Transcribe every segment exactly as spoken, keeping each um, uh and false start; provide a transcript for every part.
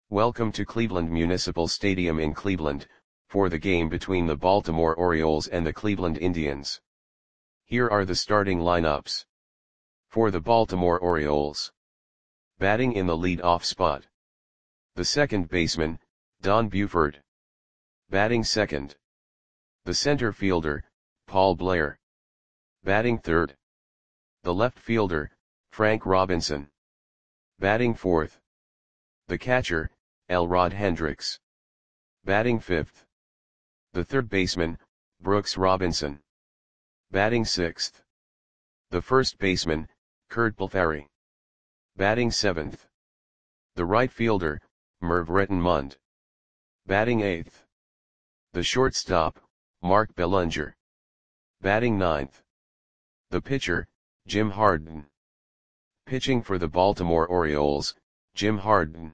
Welcome to Cleveland Municipal Stadium in Cleveland, for the game between the Baltimore Orioles and the Cleveland Indians. Here are the starting lineups. For the Baltimore Orioles. Batting in the lead-off spot. The second baseman, Don Buford. Batting second. The center fielder, Paul Blair. Batting third. The left fielder, Frank Robinson. Batting fourth. The catcher, Elrod Hendricks. Batting fifth. The third baseman, Brooks Robinson. Batting sixth. The first baseman, Kurt Balfari. Batting seventh. The right fielder, Merv Rettenmund. Batting eighth. The shortstop, Mark Belanger. Batting ninth. The pitcher, Jim Harden. Pitching for the Baltimore Orioles, Jim Harden.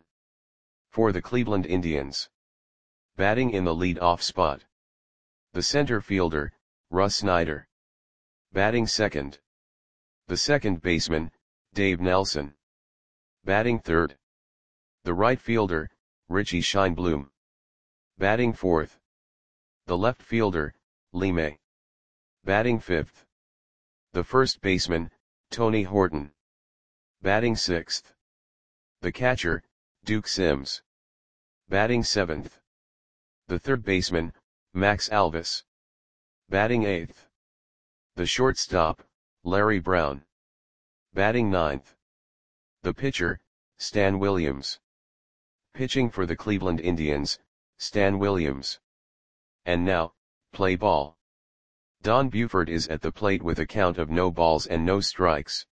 For the Cleveland Indians. Batting in the lead-off spot. The center fielder, Russ Snyder. Batting second. The second baseman, Dave Nelson. Batting third. The right fielder, Richie Scheinblum. Batting fourth. The left fielder, Lee May. Batting fifth. The first baseman, Tony Horton. Batting sixth. The catcher, Duke Sims. Batting seventh. The third baseman, Max Alvis. Batting eighth. The shortstop, Larry Brown. Batting ninth. The pitcher, Stan Williams. Pitching for the Cleveland Indians, Stan Williams. And now, play ball. Don Buford is at the plate with a count of no balls and no strikes.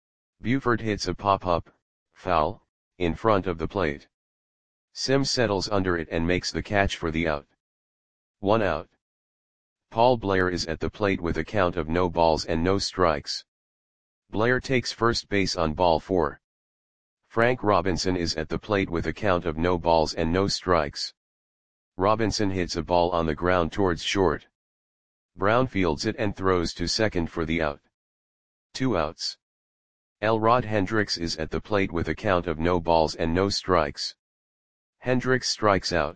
Buford hits a pop-up, foul, in front of the plate. Sims settles under it and makes the catch for the out. One out. Paul Blair is at the plate with a count of no balls and no strikes. Blair takes first base on ball four. Frank Robinson is at the plate with a count of no balls and no strikes. Robinson hits a ball on the ground towards short. Brown fields it and throws to second for the out. Two outs. Elrod Hendricks is at the plate with a count of no balls and no strikes. Hendricks strikes out.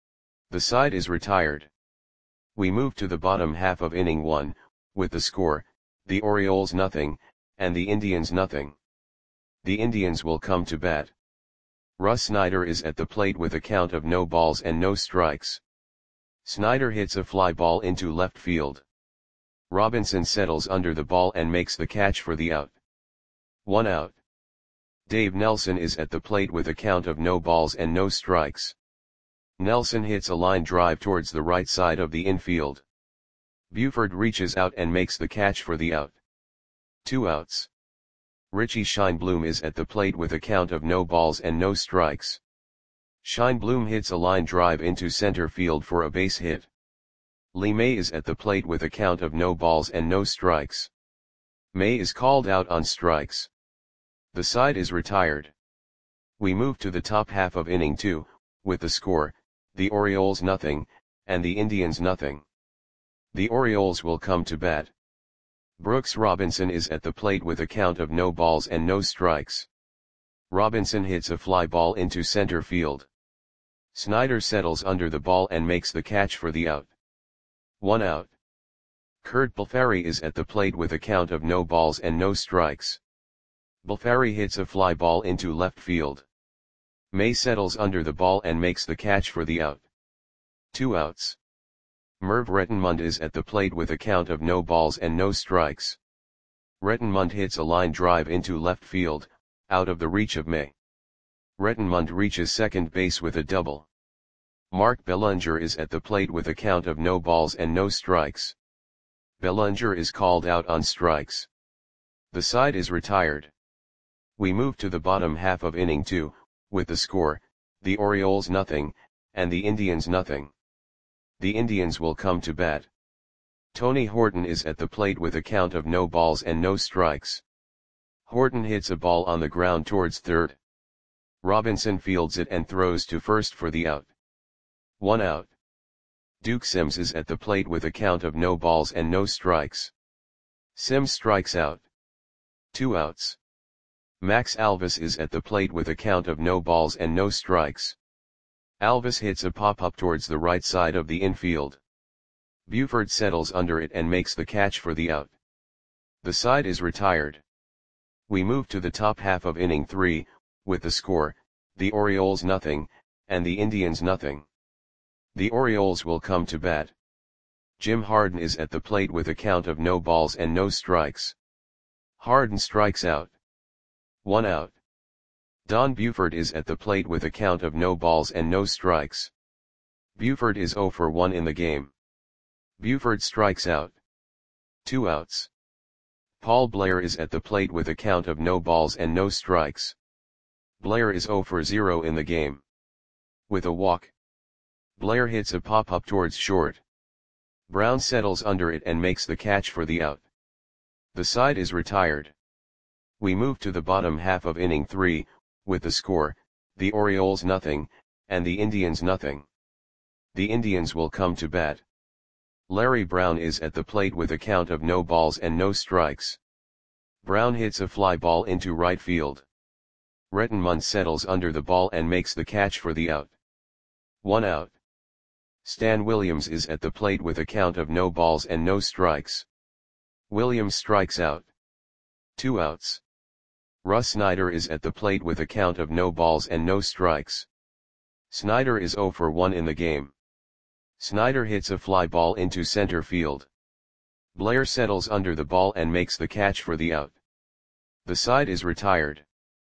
The side is retired. We move to the bottom half of inning one, with the score, the Orioles nothing, and the Indians nothing. The Indians will come to bat. Russ Snyder is at the plate with a count of no balls and no strikes. Snyder hits a fly ball into left field. Robinson settles under the ball and makes the catch for the out. One out. Dave Nelson is at the plate with a count of no balls and no strikes. Nelson hits a line drive towards the right side of the infield. Buford reaches out and makes the catch for the out. Two outs. Richie Scheinblum is at the plate with a count of no balls and no strikes. Scheinblum hits a line drive into center field for a base hit. Lee May is at the plate with a count of no balls and no strikes. May is called out on strikes. The side is retired. We move to the top half of inning two, with the score, the Orioles nothing, and the Indians nothing. The Orioles will come to bat. Brooks Robinson is at the plate with a count of no balls and no strikes. Robinson hits a fly ball into center field. Snyder settles under the ball and makes the catch for the out. One out. Kurt Balfari is at the plate with a count of no balls and no strikes. Balfari hits a fly ball into left field. May settles under the ball and makes the catch for the out. Two outs. Merv Rettenmund is at the plate with a count of no balls and no strikes. Rettenmund hits a line drive into left field, out of the reach of May. Rettenmund reaches second base with a double. Mark Belanger is at the plate with a count of no balls and no strikes. Belanger is called out on strikes. The side is retired. We move to the bottom half of inning two, with the score, the Orioles nothing, and the Indians nothing. The Indians will come to bat. Tony Horton is at the plate with a count of no balls and no strikes. Horton hits a ball on the ground towards third. Robinson fields it and throws to first for the out. One out. Duke Sims is at the plate with a count of no balls and no strikes. Sims strikes out. Two outs. Max Alvis is at the plate with a count of no balls and no strikes. Alvis hits a pop-up towards the right side of the infield. Buford settles under it and makes the catch for the out. The side is retired. We move to the top half of inning three, with the score, the Orioles nothing, and the Indians nothing. The Orioles will come to bat. Jim Harden is at the plate with a count of no balls and no strikes. Harden strikes out. One out. Don Buford is at the plate with a count of no balls and no strikes. Buford is zero for one in the game. Buford strikes out. Two outs. Paul Blair is at the plate with a count of no balls and no strikes. Blair is zero for zero in the game. With a walk. Blair hits a pop-up towards short. Brown settles under it and makes the catch for the out. The side is retired. We move to the bottom half of inning three, with the score, the Orioles nothing, and the Indians nothing. The Indians will come to bat. Larry Brown is at the plate with a count of no balls and no strikes. Brown hits a fly ball into right field. Rettenmund settles under the ball and makes the catch for the out. One out. Stan Williams is at the plate with a count of no balls and no strikes. Williams strikes out. Two outs. Russ Snyder is at the plate with a count of no balls and no strikes. Snyder is zero for one in the game. Snyder hits a fly ball into center field. Blair settles under the ball and makes the catch for the out. The side is retired.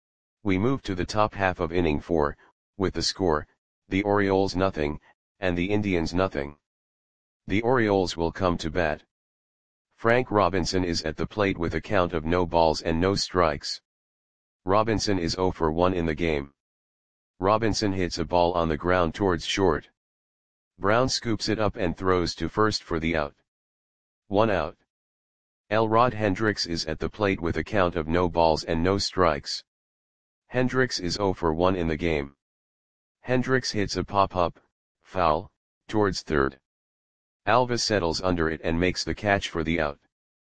We move to the top half of inning four, with the score, the Orioles nothing, and the Indians nothing. The Orioles will come to bat. Frank Robinson is at the plate with a count of no balls and no strikes. Robinson is zero for one in the game. Robinson hits a ball on the ground towards short. Brown scoops it up and throws to first for the out. One out. Elrod Hendricks is at the plate with a count of no balls and no strikes. Hendricks is zero for one in the game. Hendricks hits a pop-up, foul, towards third. Alvis settles under it and makes the catch for the out.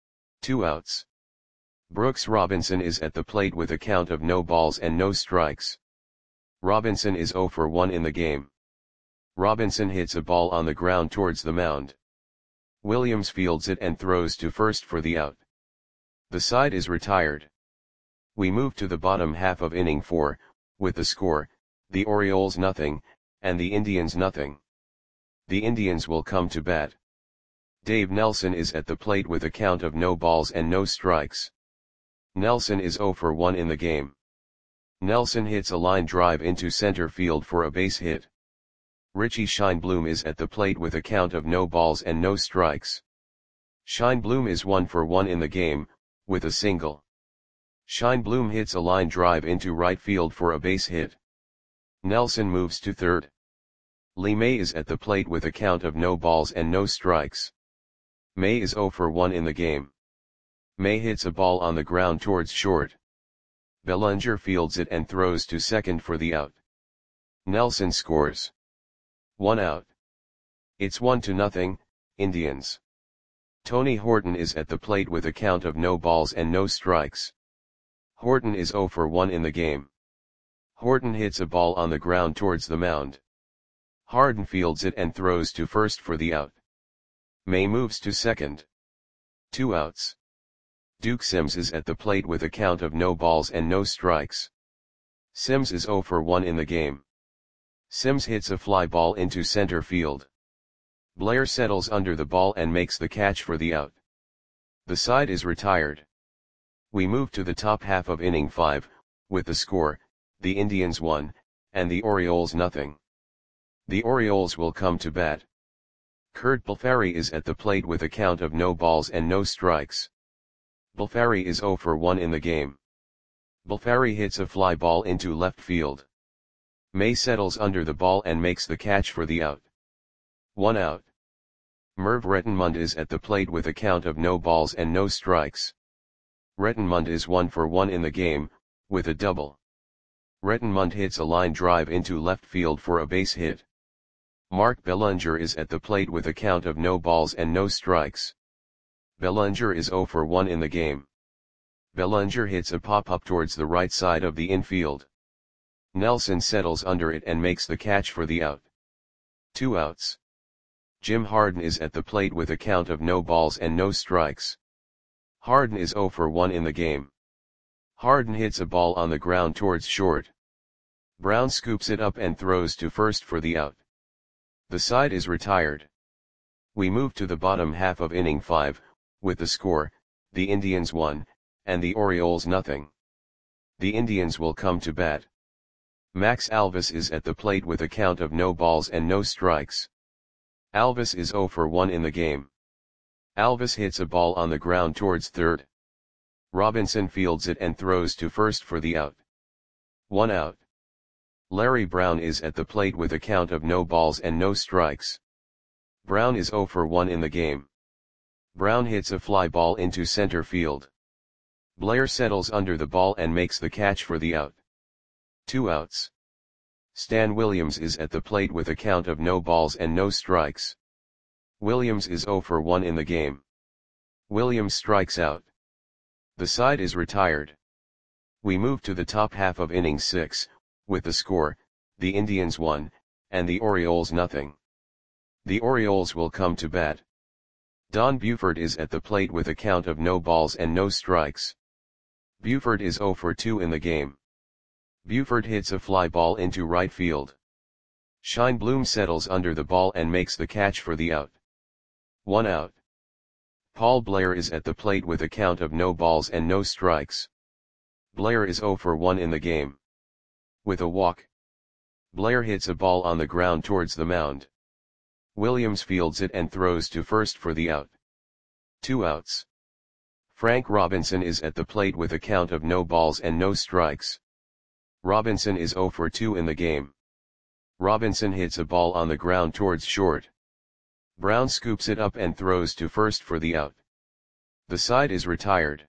Two outs. Brooks Robinson is at the plate with a count of no balls and no strikes. Robinson is zero for one in the game. Robinson hits a ball on the ground towards the mound. Williams fields it and throws to first for the out. The side is retired. We move to the bottom half of inning four, with the score, the Orioles nothing, and the Indians nothing. The Indians will come to bat. Dave Nelson is at the plate with a count of no balls and no strikes. Nelson is zero for one in the game. Nelson hits a line drive into center field for a base hit. Richie Scheinblum is at the plate with a count of no balls and no strikes. Scheinblum is one for one in the game, with a single. Scheinblum hits a line drive into right field for a base hit. Nelson moves to third. Lee May is at the plate with a count of no balls and no strikes. May is zero for one in the game. May hits a ball on the ground towards short. Bellinger fields it and throws to second for the out. Nelson scores. One out. It's one to nothing, Indians. Tony Horton is at the plate with a count of no balls and no strikes. Horton is zero for one in the game. Horton hits a ball on the ground towards the mound. Harden fields it and throws to first for the out. May moves to second. Two outs. Duke Sims is at the plate with a count of no balls and no strikes. Sims is zero for one in the game. Sims hits a fly ball into center field. Blair settles under the ball and makes the catch for the out. The side is retired. We move to the top half of inning five, with the score, the Indians one, and the Orioles nothing. The Orioles will come to bat. Kurt Balfari is at the plate with a count of no balls and no strikes. Balfari is zero for one in the game. Balfari hits a fly ball into left field. May settles under the ball and makes the catch for the out. One out. Merv Rettenmund is at the plate with a count of no balls and no strikes. Rettenmund is one for one in the game, with a double. Rettenmund hits a line drive into left field for a base hit. Mark Bellinger is at the plate with a count of no balls and no strikes. Bellinger is zero for one in the game. Bellinger hits a pop-up towards the right side of the infield. Nelson settles under it and makes the catch for the out. Two outs. Jim Harden is at the plate with a count of no balls and no strikes. Harden is oh for one in the game. Harden hits a ball on the ground towards short. Brown scoops it up and throws to first for the out. The side is retired. We move to the bottom half of inning five, with the score, the Indians one, and the Orioles nothing. The Indians will come to bat. Max Alvis is at the plate with a count of no balls and no strikes. Alvis is oh for one in the game. Alvis hits a ball on the ground towards third. Robinson fields it and throws to first for the out. One out. Larry Brown is at the plate with a count of no balls and no strikes. Brown is oh for one in the game. Brown hits a fly ball into center field. Blair settles under the ball and makes the catch for the out. Two outs. Stan Williams is at the plate with a count of no balls and no strikes. Williams is oh for one in the game. Williams strikes out. The side is retired. We move to the top half of inning six, with the score, the Indians one, and the Orioles nothing. The Orioles will come to bat. Don Buford is at the plate with a count of no balls and no strikes. Buford is oh for two in the game. Buford hits a fly ball into right field. Scheinblum settles under the ball and makes the catch for the out. One out. Paul Blair is at the plate with a count of no balls and no strikes. Blair is oh for one in the game. With a walk. Blair hits a ball on the ground towards the mound. Williams fields it and throws to first for the out. Two outs. Frank Robinson is at the plate with a count of no balls and no strikes. Robinson is oh for two in the game. Robinson hits a ball on the ground towards short. Brown scoops it up and throws to first for the out. The side is retired.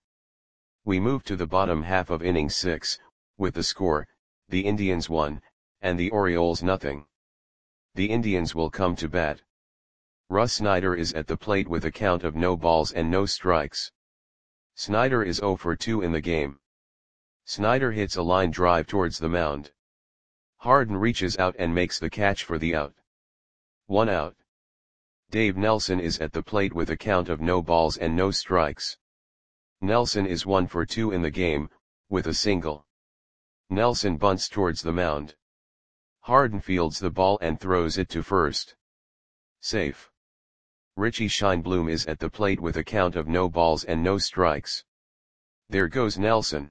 We move to the bottom half of inning six, with the score, the Indians one, and the Orioles nothing. The Indians will come to bat. Russ Snyder is at the plate with a count of no balls and no strikes. Snyder is oh for two in the game. Snyder hits a line drive towards the mound. Harden reaches out and makes the catch for the out. One out. Dave Nelson is at the plate with a count of no balls and no strikes. Nelson is one for two in the game, with a single. Nelson bunts towards the mound. Harden fields the ball and throws it to first. Safe. Richie Scheinblum is at the plate with a count of no balls and no strikes. There goes Nelson.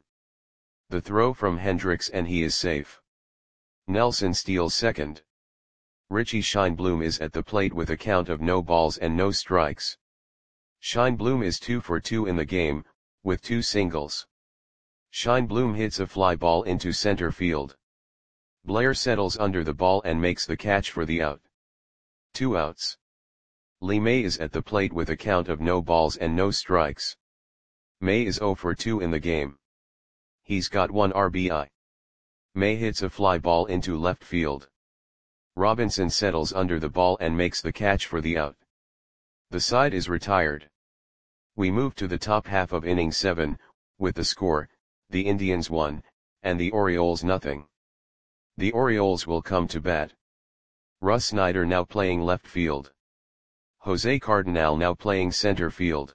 The throw from Hendricks and he is safe. Nelson steals second. Richie Scheinblum is at the plate with a count of no balls and no strikes. Scheinblum is two for two in the game, with two singles. Scheinblum hits a fly ball into center field. Blair settles under the ball and makes the catch for the out. Two outs. Lee May is at the plate with a count of no balls and no strikes. May is oh for two in the game. He's got one R B I. May hits a fly ball into left field. Robinson settles under the ball and makes the catch for the out. The side is retired. We move to the top half of inning seven, with the score, the Indians one, and the Orioles nothing. The Orioles will come to bat. Russ Snyder now playing left field. Jose Cardinal now playing center field.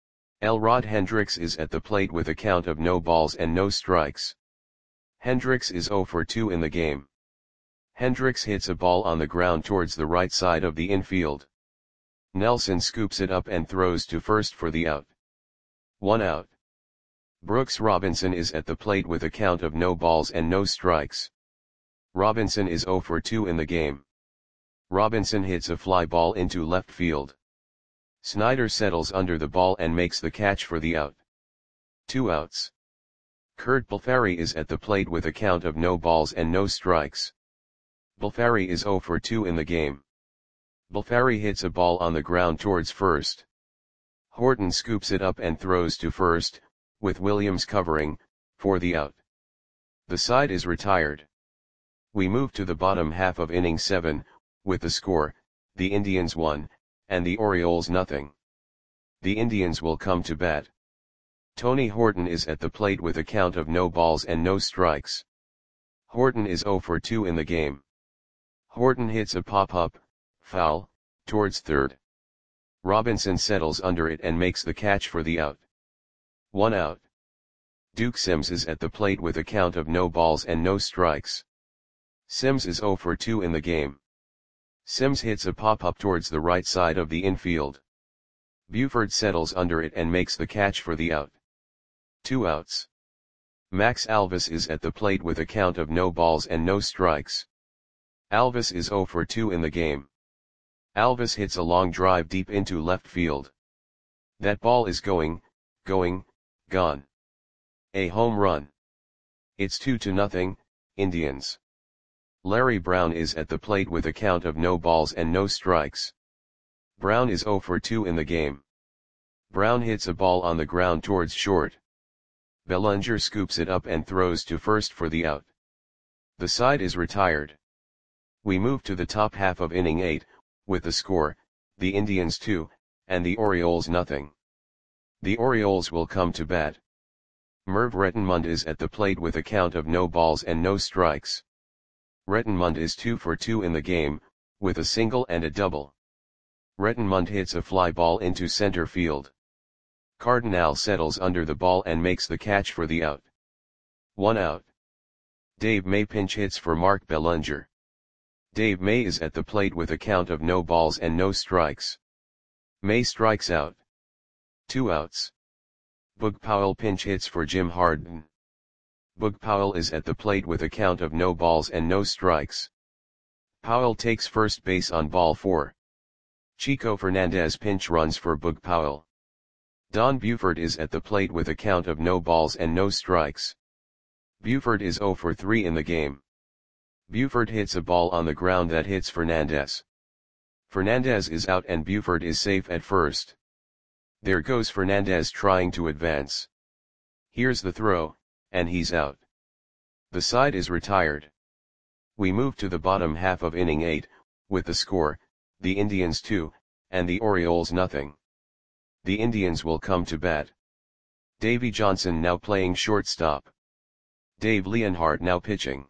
Elrod Hendricks is at the plate with a count of no balls and no strikes. Hendricks is oh for two in the game. Hendricks hits a ball on the ground towards the right side of the infield. Nelson scoops it up and throws to first for the out. One out. Brooks Robinson is at the plate with a count of no balls and no strikes. Robinson is oh for two in the game. Robinson hits a fly ball into left field. Snyder settles under the ball and makes the catch for the out. Two outs. Kurt Balfari is at the plate with a count of no balls and no strikes. Balfari is oh for two in the game. Balfari hits a ball on the ground towards first. Horton scoops it up and throws to first, with Williams covering, for the out. The side is retired. We move to the bottom half of inning seven, with the score, the Indians one, and the Orioles nothing. The Indians will come to bat. Tony Horton is at the plate with a count of no balls and no strikes. Horton is zero for two in the game. Horton hits a pop-up, foul, towards third. Robinson settles under it and makes the catch for the out. One out. Duke Sims is at the plate with a count of no balls and no strikes. Sims is zero for two in the game. Sims hits a pop-up towards the right side of the infield. Buford settles under it and makes the catch for the out. Two outs. Max Alvis is at the plate with a count of no balls and no strikes. Alvis is zero for two in the game. Alvis hits a long drive deep into left field. That ball is going, going, gone. A home run. It's two to nothing, Indians. Larry Brown is at the plate with a count of no balls and no strikes. Brown is zero for two in the game. Brown hits a ball on the ground towards short. Bellinger scoops it up and throws to first for the out. The side is retired. We move to the top half of inning eight, with the score, the Indians two, and the Orioles nothing. The Orioles will come to bat. Merv Rettenmund is at the plate with a count of no balls and no strikes. Rettenmund is two for two in the game, with a single and a double. Rettenmund hits a fly ball into center field. Cardinal settles under the ball and makes the catch for the out. One out. Dave May pinch hits for Mark Bellinger. Dave May is at the plate with a count of no balls and no strikes. May strikes out. Two outs. Boog Powell pinch hits for Jim Harden. Boog Powell is at the plate with a count of no balls and no strikes. Powell takes first base on ball four. Chico Fernandez pinch runs for Boog Powell. Don Buford is at the plate with a count of no balls and no strikes. Buford is zero for three in the game. Buford hits a ball on the ground that hits Fernandez. Fernandez is out and Buford is safe at first. There goes Fernandez trying to advance. Here's the throw, and he's out. The side is retired. We move to the bottom half of inning eight, with the score, the Indians two, and the Orioles nothing. The Indians will come to bat. Davey Johnson now playing shortstop. Dave Leonhardt now pitching.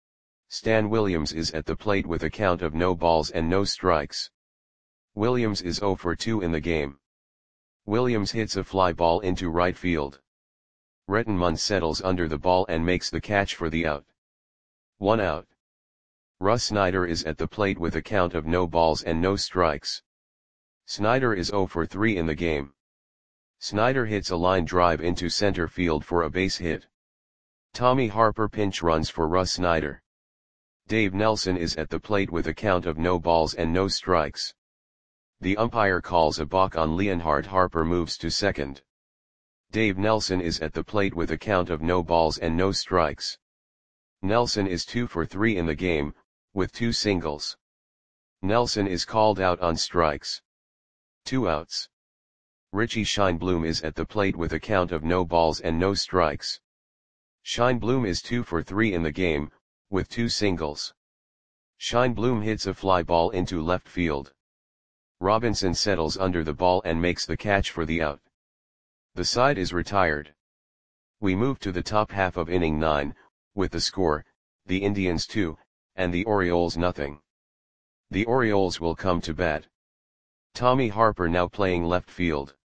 Stan Williams is at the plate with a count of no balls and no strikes. Williams is zero for two in the game. Williams hits a fly ball into right field. Rettenmund settles under the ball and makes the catch for the out. One out. Russ Snyder is at the plate with a count of no balls and no strikes. Snyder is zero for three in the game. Snyder hits a line drive into center field for a base hit. Tommy Harper pinch runs for Russ Snyder. Dave Nelson is at the plate with a count of no balls and no strikes. The umpire calls a balk on Leonhardt. Harper moves to second. Dave Nelson is at the plate with a count of no balls and no strikes. Nelson is two for three in the game, with two singles. Nelson is called out on strikes. Two outs. Richie Scheinblum is at the plate with a count of no balls and no strikes. Scheinblum is two for three in the game, with two singles. Scheinblum hits a fly ball into left field. Robinson settles under the ball and makes the catch for the out. The side is retired. We move to the top half of inning nine, with the score, the Indians two, and the Orioles nothing. The Orioles will come to bat. Tommy Harper now playing left field.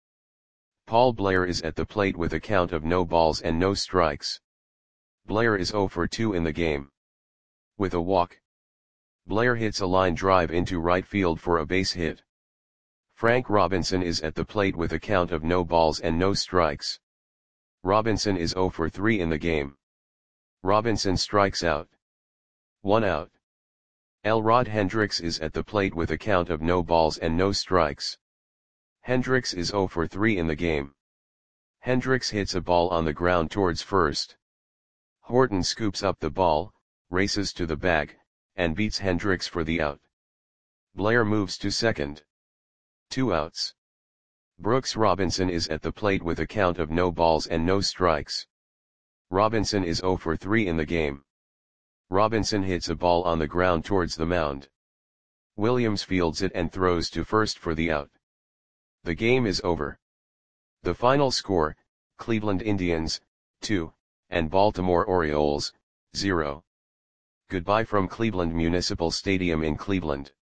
Paul Blair is at the plate with a count of no balls and no strikes. Blair is zero for two in the game. With a walk, Blair hits a line drive into right field for a base hit. Frank Robinson is at the plate with a count of no balls and no strikes. Robinson is zero for three in the game. Robinson strikes out. One out. Elrod Hendricks is at the plate with a count of no balls and no strikes. Hendricks is zero for three in the game. Hendricks hits a ball on the ground towards first. Horton scoops up the ball, races to the bag, and beats Hendricks for the out. Blair moves to second. Two outs. Brooks Robinson is at the plate with a count of no balls and no strikes. Robinson is zero for three in the game. Robinson hits a ball on the ground towards the mound. Williams fields it and throws to first for the out. The game is over. The final score, Cleveland Indians, two, and Baltimore Orioles, zero. Goodbye from Cleveland Municipal Stadium in Cleveland.